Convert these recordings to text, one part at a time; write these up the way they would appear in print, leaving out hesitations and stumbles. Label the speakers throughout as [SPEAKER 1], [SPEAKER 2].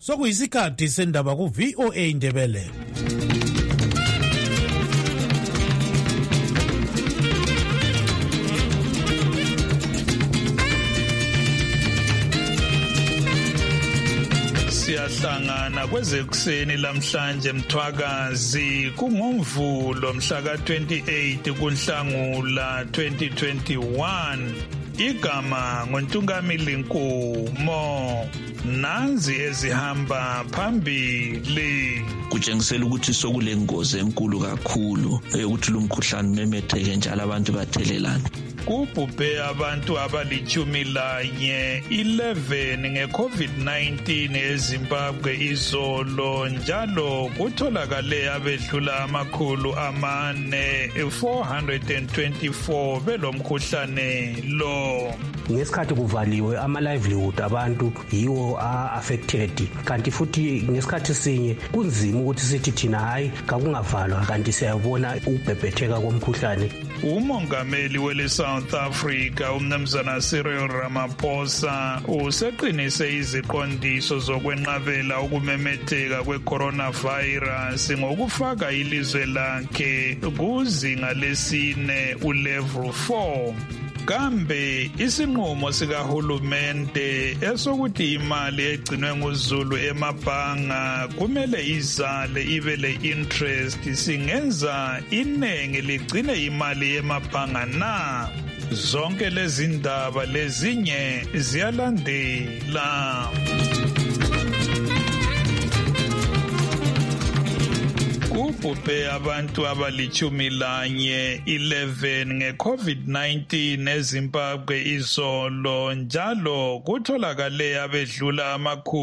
[SPEAKER 1] sokuyisikhathi sendaba ku-VOA Indebele.
[SPEAKER 2] Siyahlangana kwezekuseni lamhlanje Mthwakazi kungumvulo mhla ka-28 kuNhlangula 2021. Igama ngoNtungamili Nkumo. Nanzi ezihamba phambili.
[SPEAKER 3] Kutshengisela ukuthi sokulengozi enkulu kakhulu ukuthi lo mkhuhlane memetheke njalo abantu bathelelana.
[SPEAKER 2] Kubhubhe abantu abali-11 nge-COVID-19 eZimbabwe izolo njalo kutholakale abedlula 424 belomkhuhlane lo.
[SPEAKER 4] Ngesikhathi kuvaliwe ama-livelihood abantu yiwo a-affected kanti futhi ngesikhathi sinye kunzima ukuthi sithi thina hayi kakungavalwa kanti siyabona ukubhebhetheka komkhuhlane.
[SPEAKER 2] Umongameli wele-South Africa umnumzana Cyril Ramaphosa useqinise iziqondiso zokwenqabela ukumemetheka kwe-coronavirus ngokufaka ilizwe lakhe kuzinga lesine ulevel 4. Kambe isinqumo sikahulumende esokuthi imali egcinwe nguZulu emabhanga kumele izale ibe le-interest singenza inengi ligcine imali emabhanga na? Zonke lezi ndaba lezinye ziyalandela. Kubhubhe abantu abali-11 nge-COVID-19 eZimbabwe izolo njalo kutholakale abedlula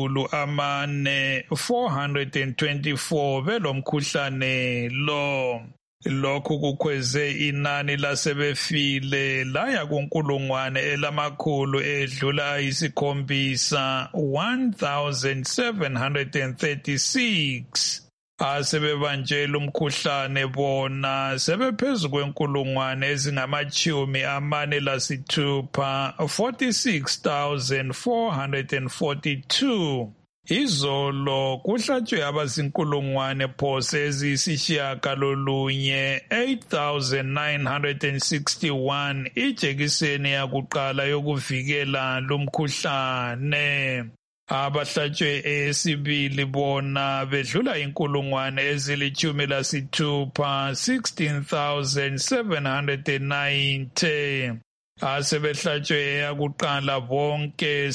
[SPEAKER 2] 424 belomkhuhlane lo. Lokhu kukhweze inani lasebefile laya kunkulungwane elamakhulu edlula 1736. Asebebanjela umkhuhlane bona sebephezulu kwenkulungwane ezingama-46, 46,442. Izolo kuhlatshwe abazinkulungwane phose eziyisishiyagalolunye 8,961 ijekiseni yakuqala yokuvikela lumkhuhlane. Abahlatshwe esibili bona bedlula inkulungwane ezili-16, 16,790. Asebehlatshwe eyakuqala bonke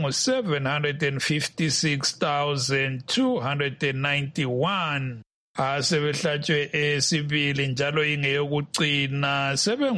[SPEAKER 2] sebengu-756,291. Asebehlatshwe esibili njalo ingeyokucina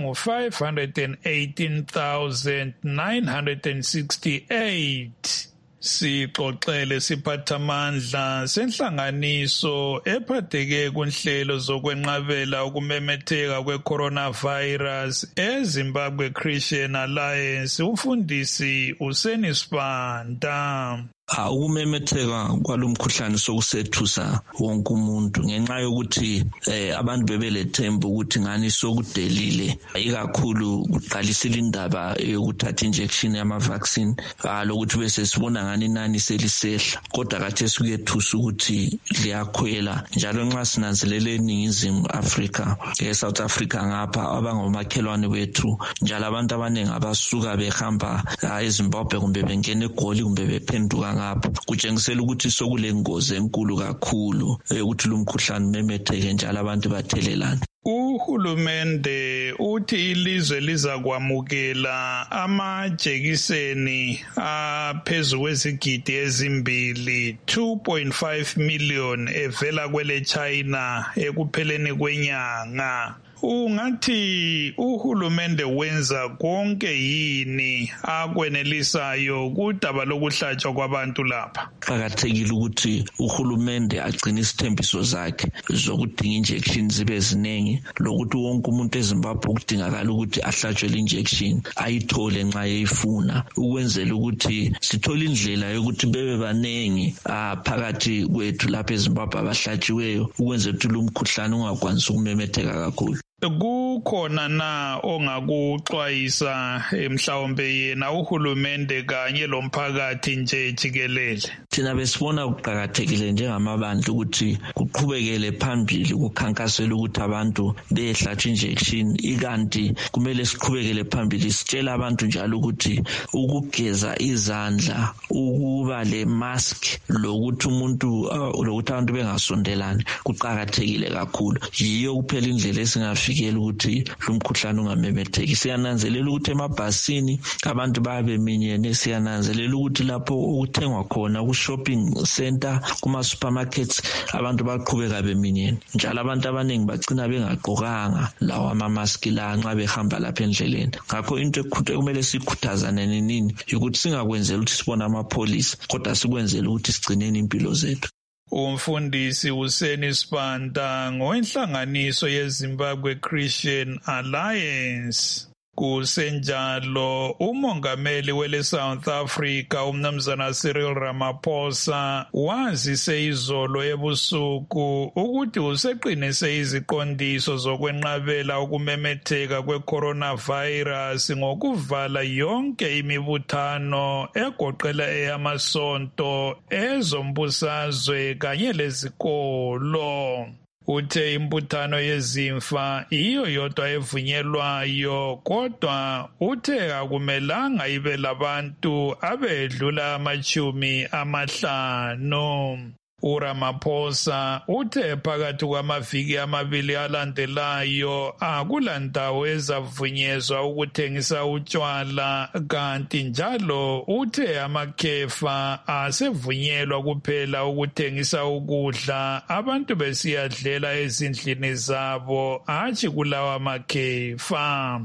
[SPEAKER 2] sebengu-518,968. Sixoxele siphathamandla senhlanganiso ephatheke kunhlelo zokwenqabela ukumemetheka kwe-coronavirus eZimbabwe Christian Alliance umfundisi uSenisibanda.
[SPEAKER 3] Ukumemetheka kwalomkhuhlane sokusethusa wonke umuntu ngenxa yokuthi abantu bebelethemba ukuthi ngani sokudelile ikakhulu kuqalisile indaba yokuthatha injection yama vaccine lokuthi bese sibona ngani nani selisehla kodwa kade sikuyethusa ukuthi liyakhwela njalo nxa sinanzelele eNingizimu Afrika eSouth Africa ngapha abangomakhelwane bethu njalo abantu abaningi abasuka behamba eZimbabwe kumbe bengena eGoli kumbe bephenduka ngapha kutshengisela ukuthi sokulengozi enkulu kakhulu ukuthi lo mkhuhlane memetheke njalo abantu bathelelana.
[SPEAKER 2] Uhulumende uthi ilizwe lizakwamukela amajekiseni aphezu kwezigidi ezimbili 2.5 million evela kwele China ekupheleni kwenyanga. Ungathi uhulumende wenza konke yini akwenelisayo kudaba lokuhlatshwa kwabantu lapha?
[SPEAKER 3] Qakathekile ukuthi uhulumende agcine isithembiso zakhe zokudinga injection zibe ziningi lokuthi wonke umuntu eZimbabwe kudingakala ukuthi ahlatshwe injection ayithole nxa eyifuna ukwenzela ukuthi sithole indlela yokuthi bebe baningi phakathi kwethu lapha eZimbabwe abahlatshiweyo ukwenzela ukuthi lo mkhuhlane ungakwanisi ukumemetheka kakhulu.
[SPEAKER 2] kukhona na ongakuxwayisa mhlawumbe yena uhulumende kanye lomphakathi nje jikelele?
[SPEAKER 3] Thina besibona kuqhakathekile njengamabandla ukuthi kuqhubekele phambili kukhankasela ukuthi abantu behlatshwe injection, ikanti kumele siqhubekele phambili sitshela abantu njalo ukuthi ukugeza izandla, ukuba le mask, lokuthi abantu bengasondelani kuqhakathekile kakhulu. Yiyo kuphela indlela esingafikela ukuthi lo mkhuhlane ungamemetheki. Siyananzelela ukuthi emabhasini abantu bayabeminyene, siyananzelela ukuthi lapho ukuthengwa khona ku-shopping center, kuma-supermarkets, abantu baqhubeka beminyene. Njalo abantu abaningi bagcina bengagqokanga lawa amamaski la nxa behamba lapha endleleni. Ngakho into ekumele sikhuthazane nini ukuthi singakwenzela ukuthi sibone amapholisa, kodwa sikwenzela ukuthi sigcineni impilo zethu.
[SPEAKER 2] Umfundisi Hussein Sibanda ngowenhlanganiso yeZimbabwe Christian Alliance. Kusenjalo umongameli wele South Africa umnumzana Cyril Ramaphosa wazise izolo ebusuku ukuthi useqinise iziqondiso zokwenqabela ukumemetheka kwe-coronavirus ngokuvala yonke imibuthano egoqela eyamasonto, ezombusazwe kanye lezikolo. Uthe imbuthano yezimfa iyo yodwa evunyelwayo, kodwa uthe akumelanga ibe labantu abedlula 50. uRamaphosa uthe phakathi kwamaviki amabili alandelayo akulandawo ezavunyezwa ukuthengisa utshwala, kanti njalo uthe amakhefa asevunyelwa kuphela ukuthengisa ukudla abantu besiyadlela ezindlini zabo, hatshi kulawa makhefa.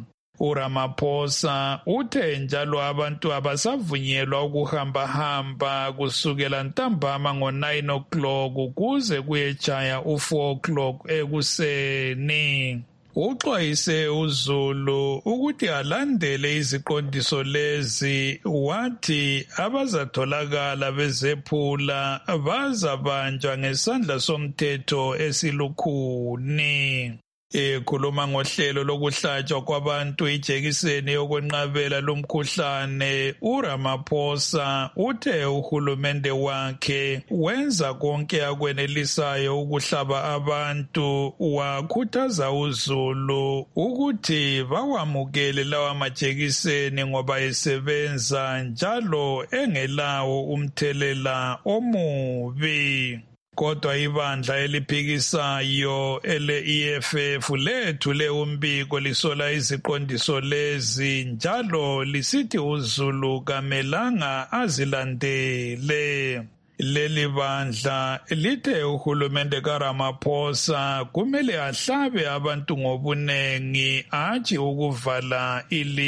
[SPEAKER 2] uRamaphosa uthe njalo abantu abasavunyelwa ukuhamba kusukela ntambama ngo-9 o'clock kuze kuyetshaya u-4 o'clock ekuseni. Uxwayise uZulu ukuthi alandele iziqondiso lezi, wathi abazatholakala bezephula bazabanjwa ngesandla somthetho esilukhuni. Ekhuluma ngohlelo lokuhlatshwa kwabantu ijekiseni yokwenqabela lumkhuhlane, uRamaphosa uthe uhulumende wakhe wenza konke akwenelisayo ukuhlaba abantu, wakhuthaza uZulu ukuthi bawamukele lawa majekiseni ngoba esebenza njalo engelawo umthelela omubi. Kodwa ibandla eliphikisayo ele-EFF lethule umbiko lisola iziqondiso lezi, njalo lisithi uZulu kamelanga azilandele. Leli bandla lithe uhulumende kaRamaphosa kumele ahlabe abantu ngobunengi, hatshi ukuvala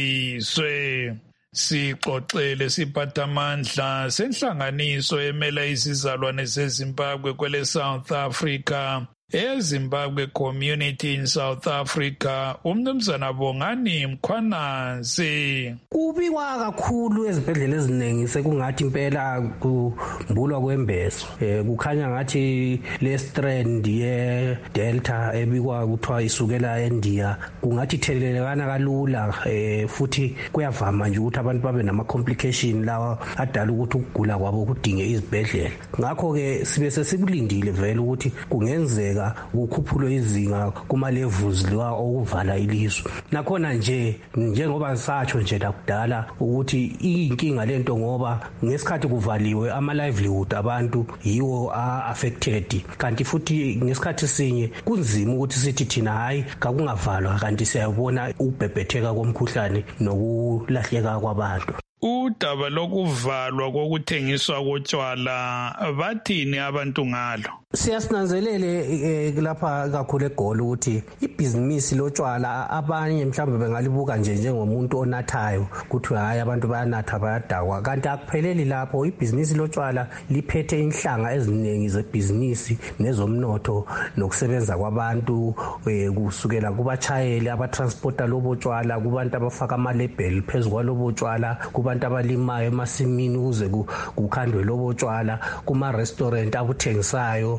[SPEAKER 2] ilizwe. Sixoxele siphathamandla senhlanganiso emela izizalwane zeZimbabwe kwele South Africa, eZimbabwe Community in South Africa, umnumzana Bongani Mkhwanazi.
[SPEAKER 4] Kubikwa kakhulu ezibhedlela eziningi sekungathi impela kumbulwa kwembeso. Kukhanya ngathi le strand ye Delta ebikwa kuthiwa isukela eNdia kungathi ithelelekana kalula, futhi kuyavama nje ukuthi abantu babe nama complication lawa adala ukuthi ukugula kwabo kudinge izibhedlela. Ngakho ke sibe sesikulindile vele ukuthi kungenzeka kukhuphulwe izinga kuma levels la okuvala ilizwe. Nakhona nje njengoba satsho nje lakudala ukuthi inkinga lento ngoba ngesikhathi kuvaliwe ama livelihood abantu yiwo affected, kanti futhi ngesikhathi sinye kunzima ukuthi sithi thina hayi kakungavalwa kanti siyabona ukubhebhetheka komkhuhlane nokulahleka kwabantu.
[SPEAKER 2] Udaba lokuvalwa kokuthengiswa kotshwala bathini abantu ngalo?
[SPEAKER 4] Siyasinanzelele lapha kakhulu eGoli ukuthi ibhizinisi lotshwala abanye mhlawumbe bengalibuka njengomuntu onathayo ukuthi hayi abantu bayanatha bayadakwa, kanti akupheleli lapho. Ibhizinisi lotshwala liphethe inhlanga eziningi zebhizinisi nezomnotho nokusebenza kwabantu, kusukela kubatshayeli abatransporta lobo tshwala, kubantu abafaka amalabel phezu kwalobo tshwala, kubantu abalimayo emasimini ukuze kukhandwe lobo tshwala, kuma restaurant abuthengisayo,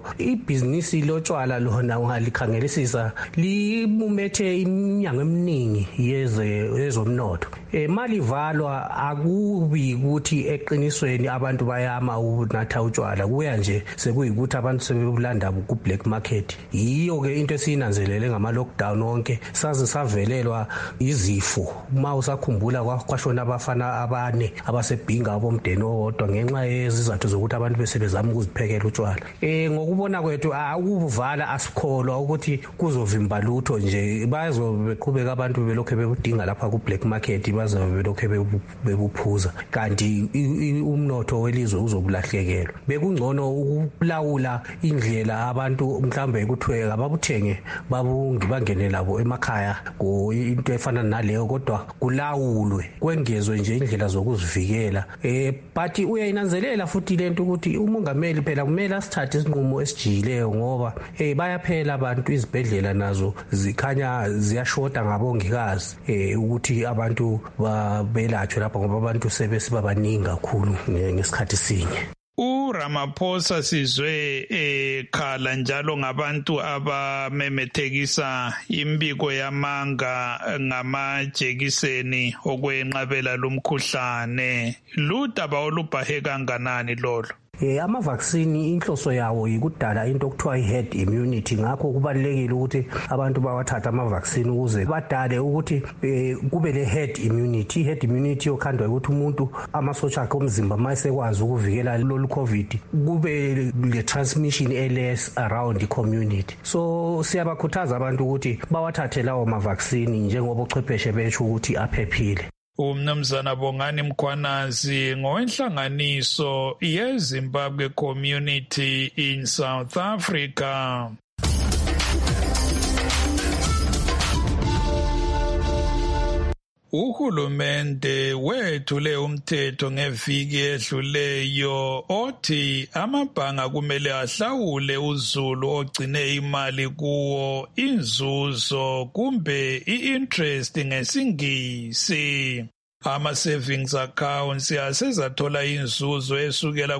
[SPEAKER 4] lelo ibhizinisi lotshwala lona ungalikhangelisisa limumethe iminyango eminingi yezomnotho. Malivalwa akubi ukuthi eqinisweni abantu bayama ukunatha utshwala, kuya nje sekuyikuthi abantu sebebulanda ku black market. Yiyo ke into esiyinanzelele ngama lockdown onke saze savelelwa izifo. Uma usakhumbula kwashona abafana abane abasebhinga bomndeni owodwa ngenxa yezizathu zokuthi abantu besebezama ukuziphekela utshwala. Ngokubona kwethu akuvala asikholwa ukuthi kuzovimba lutho nje, bazobeqhubeka abantu belokho bebudinga lapha ku black market, bazobe belokho bebuphuza kanti umnotho welizwe uzobulahlekelwa. Bekungcono ukulawula indlela abantu mhlambe kuthweka babuthenge bangene labo emakhaya into efana naleyo, kodwa kulawulwe kwengezwe nje indlela zokuzivikela. But uyayinanzelela futhi lento ukuthi umongameli phela kumele asithathe isinqumo esijiyileyo ngoba bayaphela abantu, izibhedlela nazo zikhanya ziyashoda ngabongikazi ukuthi abantu belatshwe lapha ngoba abantu sebesibabaningi kakhulu ngesikhathi sinye.
[SPEAKER 2] uRamaphosa sizwe ekhala njalo ngabantu abamemethekisa imbiko yamanga ngamajekiseni okwenqabela lumkhuhlane. Ludaba olubhahe kanganani lolo?
[SPEAKER 4] Ama-vaccine inhloso yawo yikudala into okuthiwa i-herd immunity, ngakho kubalulekile ukuthi abantu bawathathe ama-vaccine ukuze badale ukuthi kube le-herd immunity. I-herd immunity yokhandwa ukuthi umuntu amasotsha akhe omzimba mayesekwazi ukuvikela lolu COVID, kube le-transmission less around the community. So siyabakhuthaza abantu ukuthi bawathathe lawo ma-vaccine njengoba uchwepheshe besho ukuthi aphephile.
[SPEAKER 2] Umnumzana Bongani Mkhwanazi ngowenhlanganiso yeZimbabwe Community in South Africa. Uhulumende wethule umthetho ngeviki edluleyo othi amabhanga kumele ahlawule uzulu ogcine imali kuwo inzuzo kumbe i-interest ngesingisi. Ama-savings accounts asezathola inzuzo esukela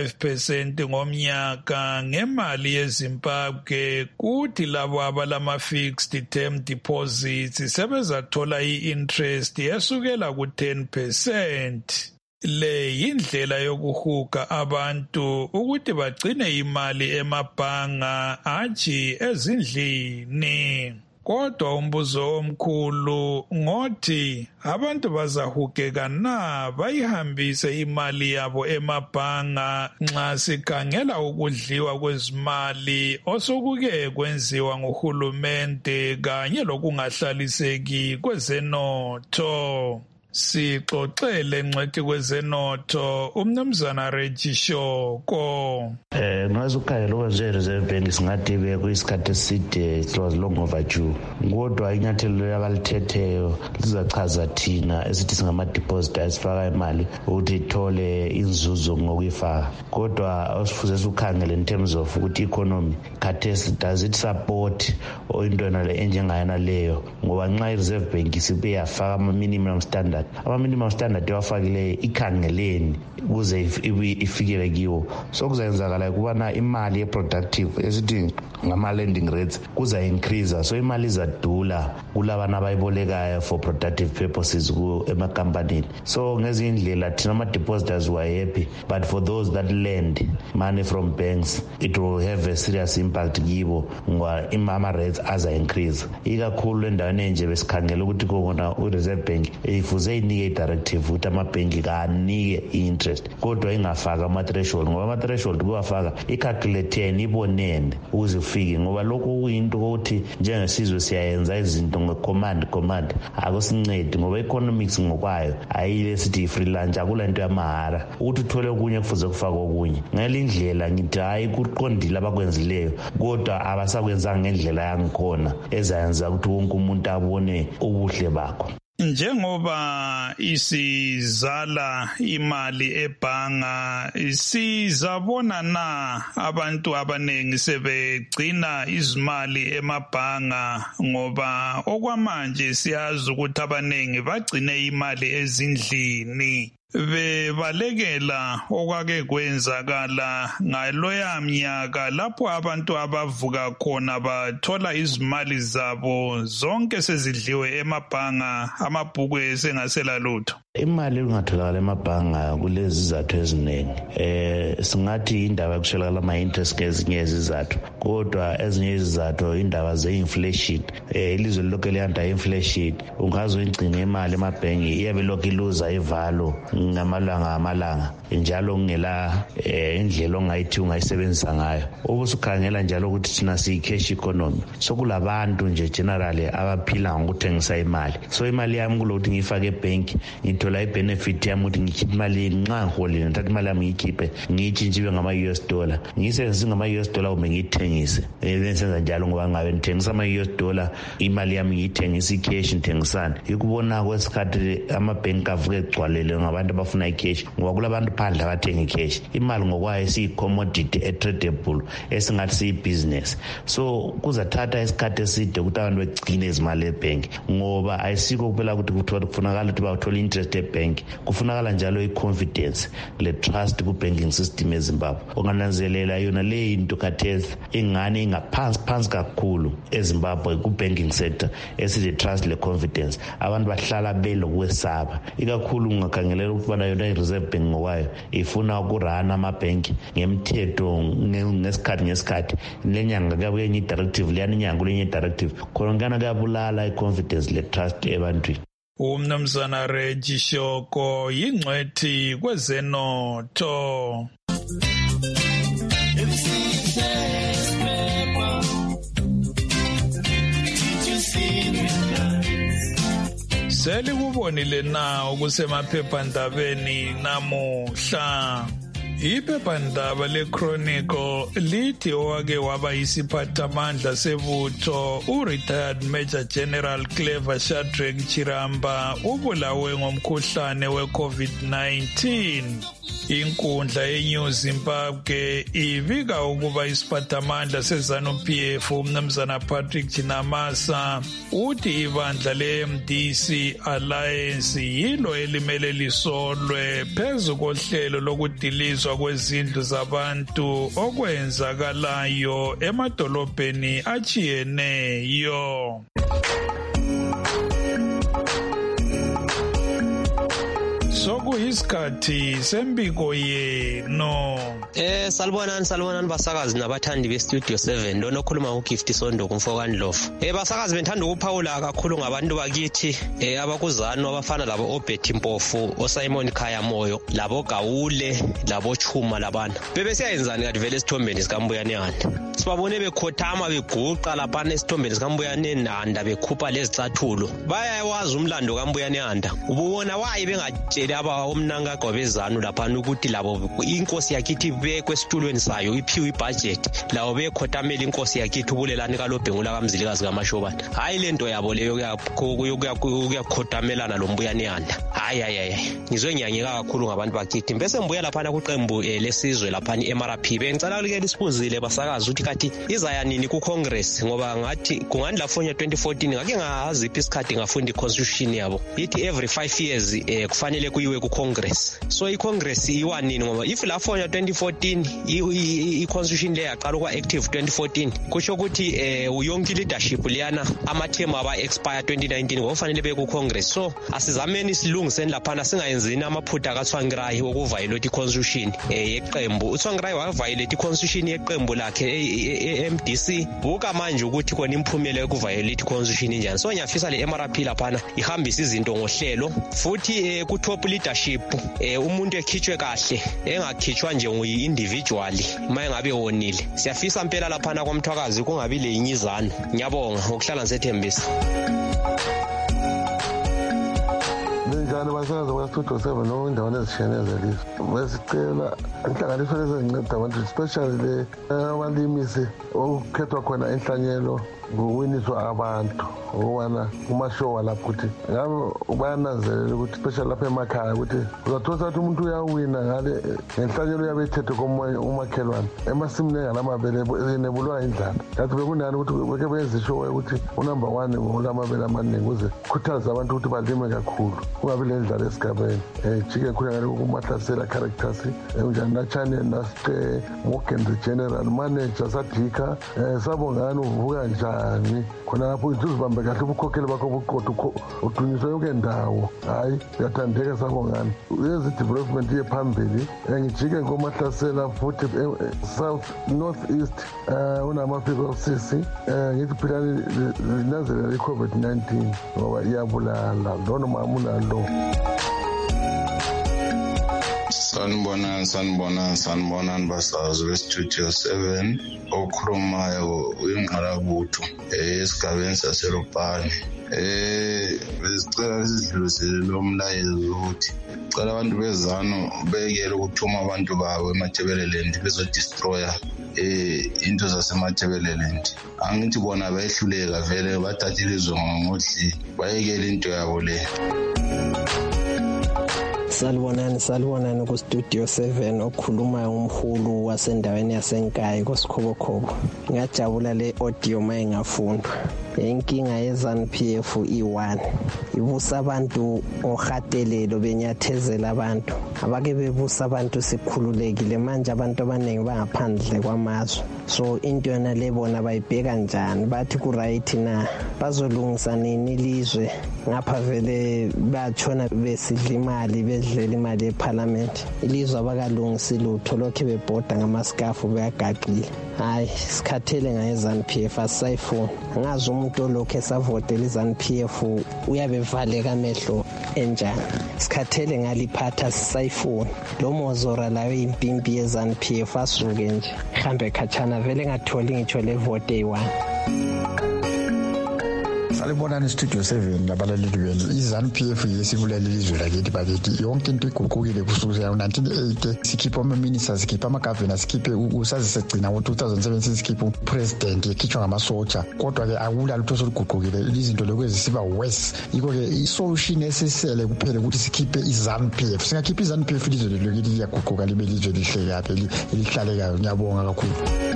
[SPEAKER 2] ku-5% ngomnyaka ngemali yeZimbabwe, kuthi labo abalama-fixed term deposits sebezathola i-interest esukela ku-10%. Le yindlela yokuhuga abantu ukuthi bagcine imali emabhanga aji ezindlini. Kodwa umbuzo omkhulu ngothi abantu bazahugeka na bayihambise imali yabo emabhanga nxa sikhangela ukudliwa kwezimali osokuke kwenziwa nguhulumende kanye lokungahlaliseki kwezenotho. Sixoxele ngcwethi kwezenotho umnumzana Reggie Shoko.
[SPEAKER 5] Ngazukhayela okwenziwe Reserve Bank singathi kuyisikhathi eside, it was long overdue. Kodwa inyathelo abalithetheyo lizachaza thina esithi singama-deposit esifaka imali ukuthi ithole inzuzo ngokuyifaka. Kodwa osifuze sikhangele in terms of ukuthi economy khathesi does it support into nale enjengayana leyo, ngoba nxa i-Reserve Bank sibe yafaka ama-minimum standard, ama-minimum standard ewafakileyo ikhangeleni ukuze ifikele kiwo. So kuzayenzakala ukubana imali eproductive esithi ngama-lending rates kuza-increase, so imali izadula kulabana abayibolekayo for productive purposes emakampanini. So ngezinye indlela thina ama-depositors were happy, but for those that lend money from banks it will have a serious impact kibo ngoba ama-rates aza-increase. Ikakhulu endaweni enje besikhangela ukuthi kona u-Reserve Bank ifuze inike i-directive ukuthi amabhenki kanike i-interest kodwa ingafaka ama-threshold, ngoba ama-threshold kuwafaka i-calculate ibonene ukuze ufike, ngoba lokhu kuyinto ukuthi njengesizwe siyayenza izinto nge-command akusincedi, ngoba economics ngokwayo ayile sithi i-free lunch, akula nto yamahara ukuthi uthole okunye kufuze kufake okunye. Ngale indlela ngithi hayi kuqondile abakwenzileyo, kodwa abasakwenzanga ngendlela yangikhona ezayenza ukuthi wonke umuntu abone ubuhle bakho.
[SPEAKER 2] Njengoba isizala imali ebhanga, sizabona na abantu abanengi sebegcina izimali emabhanga, ngoba okwamanje siyazi ukuthi abanengi bagcine imali ezindlini. bebalekela okwake kwenzakala ngaloya mnyaka lapho abantu abavuka khona bathola izimali zabo zonke sezidliwe emabhanga, amabhuku esengasela lutho.
[SPEAKER 5] Imali engatholakala emabhanga kulezi izathu eziningi. Singathi indaba yokuswelakala ama-interest ngezinye izizathu, kodwa ezinye izizathu indaba ze-inflation. Ilizwe lonke liya-inflation, ungazoyigcina imali emabhengi iyabe lokhu iluza ivalo ngamalanga njalo kungela indlela ongayithi ungayisebenzisa ngayo. Ubusukhangela njalo ukuthi thina siyi-cash economy, so kulabantu nje generally abaphila ngokuthengisa imali. So imali yami kulokuthi ngiyifake ebhenki ngithola i-benefit yami ukuthi ngikhiphe imali nxa ngiholile, ngithatha imali yami ngiyikhiphe ngiyitshintshe ngama-US dollar, ngiyisebenzise ngama-US dollar kumbe ngiyithengise. Bengisenza njalo ngoba ngabe ngithengisa ama-US dollar, imali yami ngiyithengisa i-cash ngithengisana. Yikubona kwesikhathi amabhenki avuke egcwalele ngabantu abafuna i-cash ngoba kulabantu phandle abathenga i-cash. Imali ngokwayo siyi-commodity e-tradable esingathi siyi-business. So kuzathatha isikhathi eside ukuthi abantu begcine izimali ebhenki ngoba ayisikho kuphela ukuthi kufunakala ukuthi bathole interest ebhenki, kufunakala njalo i-confidence le-trust ku-banking system eZimbabwe. Ungananzelela yona le into khathesi ingane ingaphansi kakhulu eZimbabwe ku-banking sector esithi-trust le-confidence. Abantu bahlala belokwesaba, ikakhulu ungakhangelela ukuthi bana yona i-Reserve Bank ngokwayo ifuna ukurana amabhenki ngemthetho ngesikhathi. Lenyanga kuyabuye enye i-directive, leyana inyanga lenye i-directive, khona nkana kuyabulala i-confidence le-trust ebantwini.
[SPEAKER 2] Umnumzana Reggie Shoko yingcwethi kwezenotho. Selikubonile na okusemaphephandabeni namuhla. Iphephandaba le-Chronicle lithi owake waba yisiphathamandla sebutho u-retired Major General Clever Shadrack Chiramba ubulawe ngomkhuhlane we-COVID-19. Inkundla ye-New Zimbabwe ibika ukuba isiphathamandla se-ZANU-PF umnumzana Patrick Chinamasa uthi ibandla le-MDC Alliance yilo elimele lisolwe phezu kohlelo lokudilizwa kwezindlu zabantu okwenzakalayo emadolobheni achiyeneyo. Sokuyisikhathi sembiko yenu.
[SPEAKER 6] Salibonani basakazi nabathandi be-Studio 7. Lona okhuluma uGift Sondo kumfokandlovu. Basakazi bengithanda ukuphawula kakhulu ngabantu bakithi abakuzanu abafana labo Obert Mpofu, oSimon Khaya Moyo, labo Gawule, labo Chuma labana. Bebesiyayenzani kanti vele esithombeni sikamBuyane Nanda. Sibabone bekhothama beguqa lapha esithombeni sikamBuyane Nanda bekhupha lezicathulo. Bayawazi umlando kaMbuyane Nanda. Ubona wayi bengatshela aba omnanga gobezanu lapha ukuthi labo inkosi yakithi bekwesitulweni sayo iphiwe ibudget lawo bekhothamela inkosi yakithi ubulelani kalobhengula kamzilikazi kaMashobana. Hayi lento yabo leyo kuyakhothamelana loMbuyane Nanda. Hayi ngizwe ngiyangeka kakhulu ngabantu bakithi. Bese mbuya lapha kuqembu lesizwe lapha eMRP bengicela ukuyekela isibuzile basakazi ukuthi kathi izaya nini ku Congress ngoba ngathi kungani la fonya 2014 ngake ngaziphi isikhathi ngafunda iconstitution yabo ithi every 5 years kufanele kuyiwe ku Congress. So iCongress iwanini ngoba if la fonya 2014 iconstitution le yaqala kwa active 2014 kusho ukuthi yonke leadership liyana amathema aba expire 2019 ngokufanele beku Congress. So asizameni isilungiseni lapha singayenzini amaphutha kaTsvangirai okuviolate iconstitution yeqembu. uTsvangirai waviolate iconstitution yeqembu lakhe MDC buka manje ukuthi kona imphumela yokuviolate iconstitution njani. So ngiyafisa le MRP lapha ihambisa izinto ngohlelo futhi ku top leadership umuntu ekhitshwe kahle engakhitshwa nje individually maye ngabe wonile. Siyafisa impela lapha kwaMthwakazi kungabi le inyizana. Ngiyabonga ngokuhlala ngisethembisa.
[SPEAKER 7] Njalo basakazi kwa-Studio 7 nokwindawana ezishiyeneyo zelizwe besicela inhlanganiso lezinceda abantu especially le abalimisi okukhethwa khona inhlanyelo kuwiniswa abantu ukubana kumashowa lapho ukuthi ngabe bayananzelela ukuthi special lapha emakhaya ukuthi uzathola ukuthi umuntu uyawina ngale ngenhlanyelo yabe ithethwe komunye umakhelwane emasimini engalamabele enebulwa indlala. Ngathi bekunani ukuthi beke benzishowe ukuthi unumber 1 ngolamabele amaningi ukuze khuthaza abantu ukuthi balime kakhulu kungabi edlala esigabeni jike khona ngale kumahlasela characters njani nachane nasike Morgan the general manager sadika sabongani uvuka njani khona lapho uzibambe kahle ubukhokheli bakho buqotho udunyiswa yonke ndawo hayi uyathandeka sabongani yenza development yephambili ngijike ngomahlasela futhi south north east unamafiko osisi ngithi phela linanzelela i-COVID-19 ngoba iyabulala lona mamulalo.
[SPEAKER 8] Sanibonani basazi bestudio 7 okhulumayo uyingqalabutho esigabeni saselopane. Besicela sidlulisele lo mlayezo ukuthi cela abantu bezano bekele ukuthuma abantu babo eMathebeleland bezodestroya into zaseMathebeleland. Angithi bona bayehluleka vele bathathile ilizwe ngomuhli bayekele into yabo le.
[SPEAKER 9] Salibonani ku Studio 7 okhuluma umhulu wasendaweni yaseNkayi koSikhobokhobo. Ngajabula le audio mayingafundwa. Inkinga yeZANU-PF i1 ibusa abantu ohatelelo benyathezela abantu abake bebusa abantu sikhululekile manje abantu abaningi bangaphandle kwamazwe so into yona lebona bayibheka njani bathi ku right na bazolungisa nini ilizwe ngapha vele batshona besidla imali bedlela imali eParliament ilizwe abakalungisi lutho lokho bebhoda ngamaskafu beyagaqile hayi sikhathele ngayeZANU-PF asayifuna ngazi umuntu lokho esavotela iZANU-PF uyabevaleka amehlo enjani sikhathele ngaliphatha sisayifuna lo mozora layo impimpi yeZANU-PF asuke nje hambe khatshana vele ngatholi ngitsho le vote eyi1.
[SPEAKER 10] Salibonani Studio 7 labalaleli benu iZANU-PF yesibulala ilizwe lakithi bakithi yonke into igugukile kusukela ngo1980 sikhipha ama-ministers sikhipha ama-governors sikhiphe usazisegcina ngo2007 sikhipha upresident ekhitshwa ngamasotsha kodwa-ke akula lutho solugugukile izinto lokwezi siba worse yiko-ke isolution esesele kuphela ukuthi sikhiphe iZANU-PF singakhipha iZANU-PF ilizwe lakithi liyaguquka libe ilizwe lihle kahle elihlalekayo ngiyabonga kakhulu.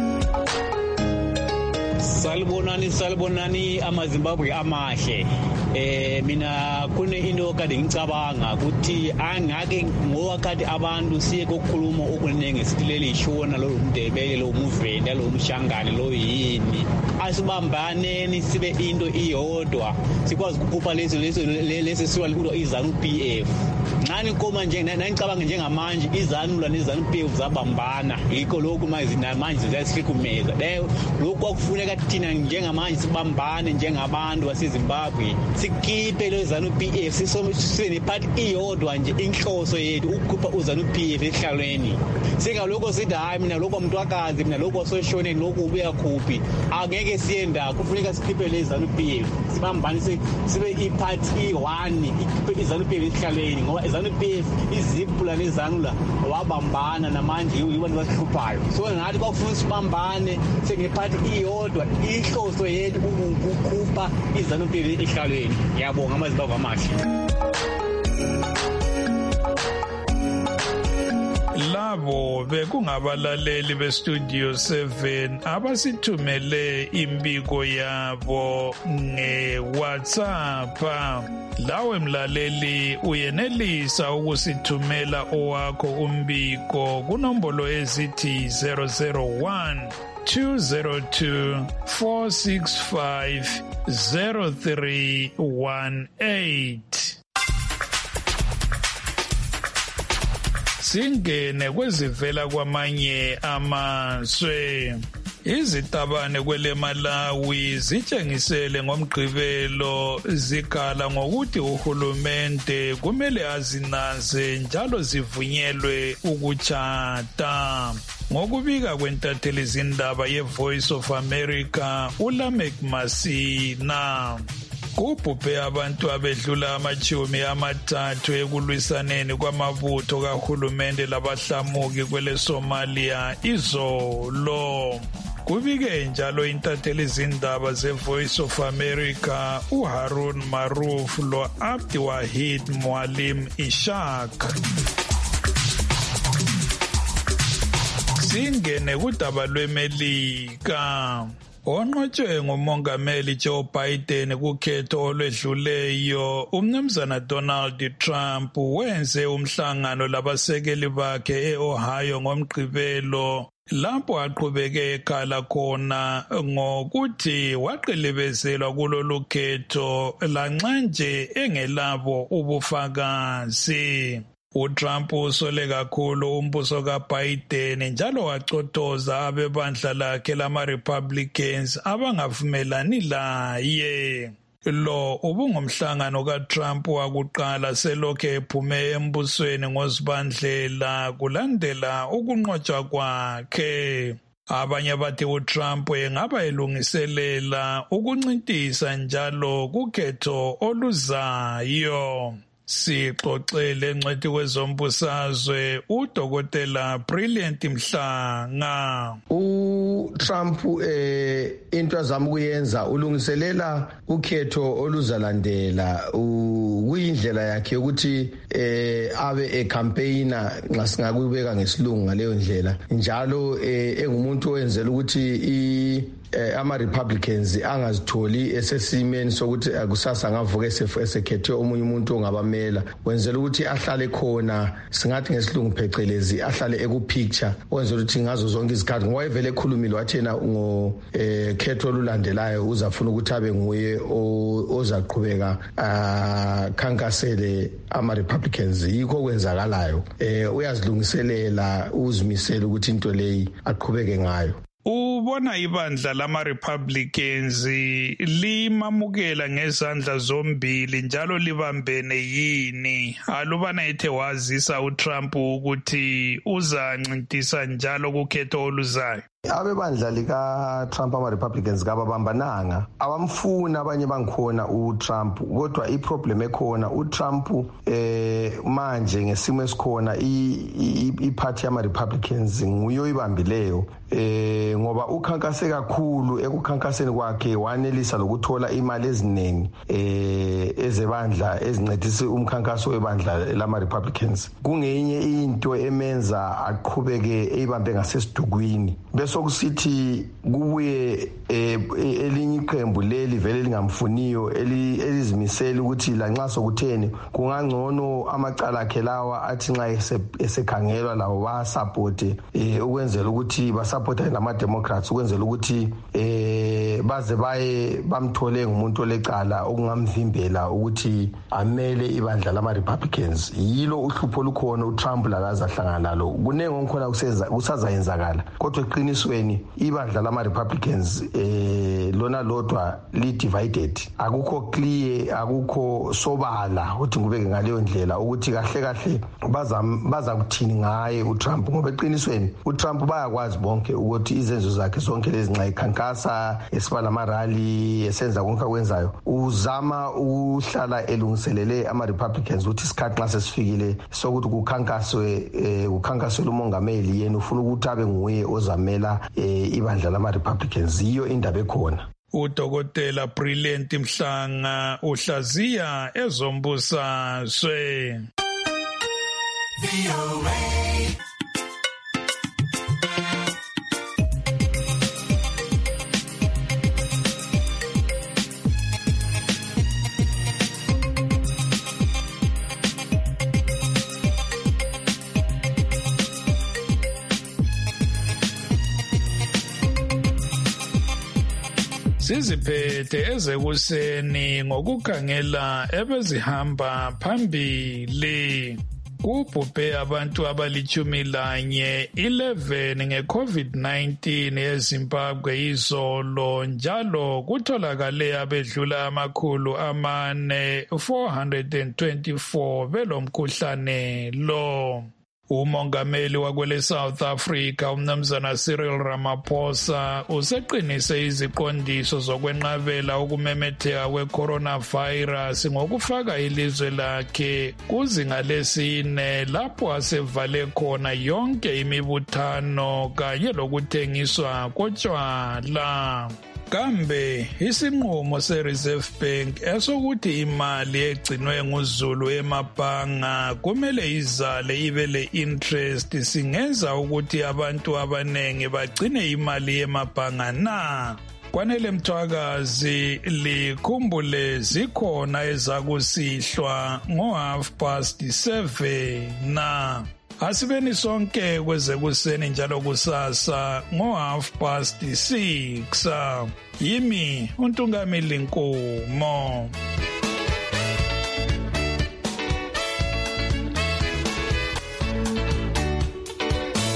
[SPEAKER 11] Salibonani amaZimbabwe amahle mina kune into kade ngicabanga ukuthi angake ngoba kade abantu siye kokukhuluma okuningi sitilele ishona lo Mdebele lo Muvenda lo Mshangane lo yini asibambaneni sibe into iyodwa sikwazi ukuphupha lesi siwa likulwa iZANU-PF nani koma nje nangicabanga njengamanje iZANU neZANU-PF zabambana yikho lokhu manje ziyasikumeza lokho kwakufuneka thina njengamanje sibambane njengabantu baseZimbabwe sikhiphe lo ZANU-PF sibe nepart iyodwa nje inhloso yethu ukukhupha uZANU-PF ehlalweni singalokho sithi hayi mina lokho mntwakazi mina lokho soshone lokho ubuya khuphi angeke siyenda kufuneka sikhiphe le ZANU-PF sibambane sibe ipart i1 ikhiphe iZANU-PF ehlalweni ngoba iZANU-PF izipula neZANU la wabambana namanje yibantu basihluphayo so ngathi bakufuna sibambane sengepart iyodwa ihloso yethu ukukhupha iZANU-PF ehlalweni. Ngiyabonga amaZimbabwe amahle.
[SPEAKER 2] Labo bekungabalaleli bestudio 7 abasithumele imbiko yabo ngeWhatsApp. Lawe mlaleli uyenelisa ukusithumela owakho umbiko kunombolo ezithi 001 202 465 0318. Singene kwezivela kwamanye amazwe. Izitabane kwele Malawi zitshengisele ngomgqibelo zikhala ngokuthi uhulumende kumele azinaze njalo zivunyelwe ukutshata. Ngokubika kwentatheli izindaba yeVoice of America uLamek Masina kubhubhe abantu abedlula ama-30 ekulwisaneni kwamabutho kahulumende labahlamuki kwele Somalia izolo. Kubike njalo intatheli izindaba zeVoice of America uHarun Maruf lo Abdi Wahid Mwalim Ishak. Singene kudaba lweMelika. onqotshwe ngumongameli Joe Biden kukhetho olwedluleyo, umnumzana Donald Trump wenze umhlangano labasekeli bakhe e-Ohio ngomgqibelo, lapho aqhubeke ekhala khona ngokuthi waqilibezelwa kulolu khetho lanxa nje engelabo ubufakazi. UTrump usole kakhulu umbuso kaBiden njalo wacotoza abebandla lakhe lama-Republicans abangavumelani laye. Lo ubungumhlangano kaTrump wakuqala selokhu ephume embusweni ngoZibandlela kulandela ukunqotshwa kwakhe. Abanye bathi uTrump engaba elungiselela ukuncintisa njalo kukhetho oluzayo. Sixoxele ngcwethi wezombusazwe uDokotela Brilliant Mhlanga.
[SPEAKER 12] uTrump into azama ukuyenza ulungiselela ukhetho oluzalandela, kuyindlela yakhe ukuthi abe campaigner nxa singakubeka ngesilungu ngaleyo ndlela, njalo engumuntu owenzela ukuthi ama-Republicans angazitholi esesimeni sokuthi kusasa ngavuka esekhethe omunye umuntu ongabamela, wenzela ukuthi ahlale khona, singathi ngesilungu phecelezi ahlale ekupicture, wenzela ukuthi ngazo zonke izikhathi, ngoba evele ekhulumile wathena ngokhetho olulandelayo uzafuna ukuthi abe nguye ozaqhubeka khankasele ama-Republicans. Yikho kwenzakalayo, uyazilungiselela, uzimisela ukuthi into leyi aqhubeke ngayo.
[SPEAKER 2] Ubona ibandla lama-Republicans limamukela ngezandla zombili njalo libambene yini? Alubana ethe wazisa uTrump ukuthi uzancintisa njalo kukhetho oluzayo.
[SPEAKER 12] Abebandla lika-Trump ama-Republicans kababambananga, abamfuna abanye bangikhona uTrump, kodwa iproblem ekhona uTrump manje ngesimo esikhona iphathi yama-Republicans nguye oyibambileyo, ngoba ukhankase kakhulu. Ekukhankaseni kwakhe wanelisa lokuthola imali eziningi ezebandla ezincedisa umkhankaso webandla lama-Republicans. Kungenye into emenza aqhubeke eyibambe ngasesidukwini. Bese kusithi kubuye elinye iqembu leli vele lingamfuniyo elizimisela ukuthi lanxa sokutheni kungangcono amacala akhe lawa athi nxa esekhangelwa lawo basapporte, ukwenzela ukuthi basapporte nama-Democrats, ukwenzela ukuthi baze baye bamthole ngumuntu olecala okungamvimbela ukuthi amele ibandla lama-Republicans. Yilo uhlupho olukhona uTrump lakazahlangana nalo. Kunenge onkhona kusazayenzakala, kodwa eqinisweni ibandla lama-Republicans lona lodwa li-divided. Akukho clear, akukho sobala ukuthi ngubeke ngaleyo ndlela ukuthi kahle kahle baza kuthini ngaye uTrump, ngoba eqinisweni uTrump bayakwazi bonke ukuthi izenzo zakhe zonke lezi nxa ekhankasa, esiba lamarali, esenza konke akwenzayo, uzama uhlala elungiselele ama-Republicans ukuthi isikhathi nxa sesifikile sokuthi kukhankaswe umongameli yena ufuna ukuthi abe nguye ozamela ibandla lama-Republicans. Yiyo indaba ekhona.
[SPEAKER 2] uDokotela Brilliant Mhlanga uhlaziya ezombusazwe. Siziphethe ezekuseni ngokukhangela ebezihamba phambili. Kubhubhe abantu abali-11 nge-COVID-19 eZimbabwe izolo, njalo kutholakale abedlula 424 belomkhuhlane lo. Umongameli wakwele South Africa umnumzana Cyril Ramaphosa useqinise iziqondiso zokwenqabela ukumemetheka kwe-coronavirus ngokufaka ilizwe lakhe kuzinga lesine lapho asevale khona yonke imibuthano kanye lokuthengiswa kotshwala. Kambe isinqumo se-Reserve Bank esokuthi imali egcinwe nguZulu emabhanga kumele izale ibe le-interest singenza ukuthi abantu abanengi bagcine imali emabhanga na? Kwanele Mthwakazi likhumbule zikhona ezakusihlwa ngo7:30 na asibeni sonke kwezekuseni njalo kusasa ngo6:30. Yimi uNtungamili Nkomo.